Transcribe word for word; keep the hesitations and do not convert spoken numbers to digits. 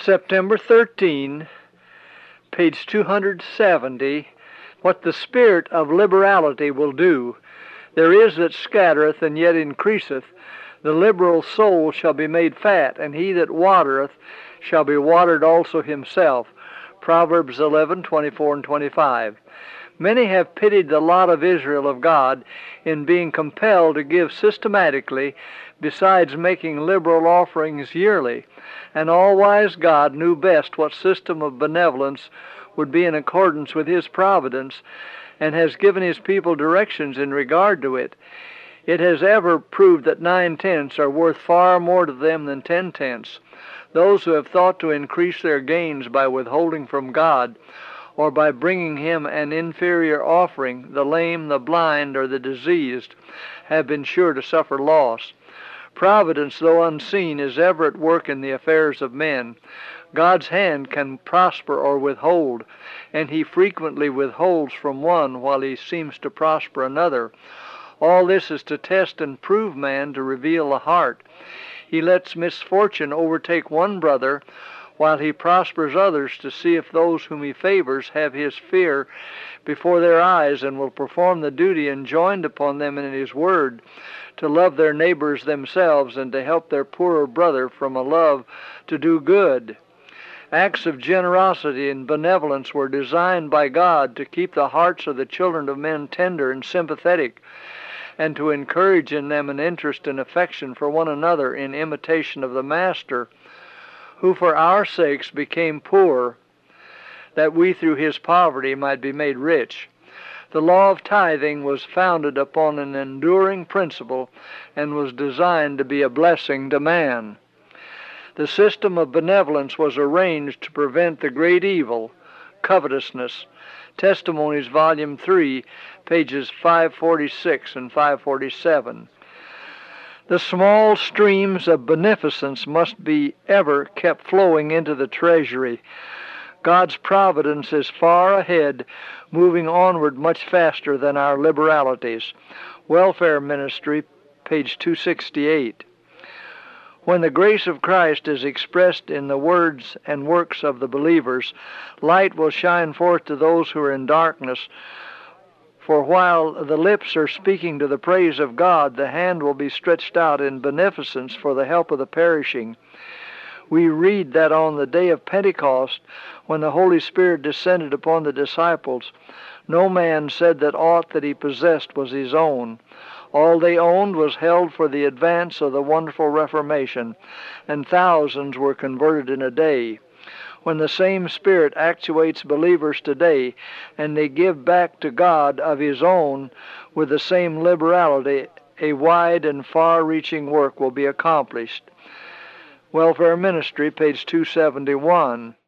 September thirteenth, page two hundred seventy, what the spirit of liberality will do. There is that scattereth and yet increaseth. The liberal soul shall be made fat, and he that watereth shall be watered also himself. Proverbs eleven, twenty-four and twenty-five. Many have pitied the lot of Israel of God in being compelled to give systematically, besides making liberal offerings yearly. And all-wise God knew best what system of benevolence would be in accordance with His providence, and has given His people directions in regard to it. It has ever proved that nine-tenths are worth far more to them than ten-tenths. Those who have thought to increase their gains by withholding from God, or by bringing Him an inferior offering, the lame, the blind, or the diseased, have been sure to suffer loss. Providence, though unseen, is ever at work in the affairs of men. God's hand can prosper or withhold, and He frequently withholds from one while He seems to prosper another. All this is to test and prove man, to reveal the heart. He lets misfortune overtake one brother, while He prospers others, to see if those whom He favors have His fear before their eyes, and will perform the duty enjoined upon them in His word, to love their neighbors themselves, and to help their poorer brother from a love to do good. Acts of generosity and benevolence were designed by God to keep the hearts of the children of men tender and sympathetic, and to encourage in them an interest and affection for one another in imitation of the Master, who for our sakes became poor, that we through His poverty might be made rich. The law of tithing was founded upon an enduring principle, and was designed to be a blessing to man. The system of benevolence was arranged to prevent the great evil, covetousness. Testimonies, Volume three, pages five forty-six and five forty-seven. The small streams of beneficence must be ever kept flowing into the treasury. God's providence is far ahead, moving onward much faster than our liberalities. Welfare Ministry, page two sixty-eight. When the grace of Christ is expressed in the words and works of the believers, light will shine forth to those who are in darkness. For while the lips are speaking to the praise of God, the hand will be stretched out in beneficence for the help of the perishing. We read that on the day of Pentecost, when the Holy Spirit descended upon the disciples, no man said that aught that he possessed was his own. All they owned was held for the advance of the wonderful Reformation, and thousands were converted in a day. When the same Spirit actuates believers today, and they give back to God of His own with the same liberality, a wide and far-reaching work will be accomplished. Welfare Ministry, page two seventy-one.